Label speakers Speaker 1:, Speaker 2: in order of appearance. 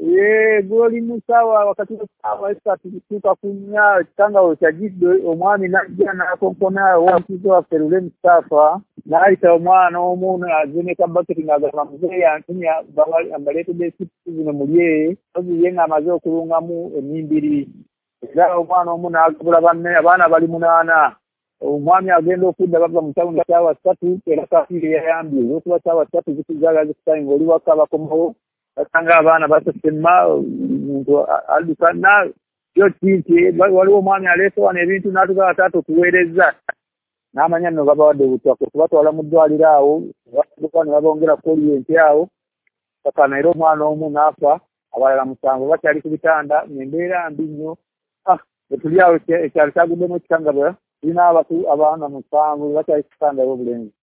Speaker 1: Goli musawa wakati wa sawa tuka kunya tanga uchajido omwami najja nakonkona wonkizo wa Ferule Mustafa na aita omwana omuntu azine kabaketi ngagama mzee yantinya bawali ambalete besi zino muliye oziyenga amaze okulunga mu emimbiri era omwana omuntu agula banne abana bali munana omwami agenda okudda bava mu tauni kyawa 3 era kafiri yayambye okuba kyawa 3 zikizaga zikitayinga oli wakaba komo atanga abana basema muntu alukana yo tinti waliwo omwami aleso wana ebintu natuga batatu kuwereza namanya no baba wade butwako kubatwala mu ddwaliro awo bakwana babongera koli ente awo kakana ero mwana omu nafa abalala musango bakyali ku bitanda nembeera mbi nnyo ekyali kyagudde mu kitangabwa ina abatu abana musango bakyali ku kitanda obulenzi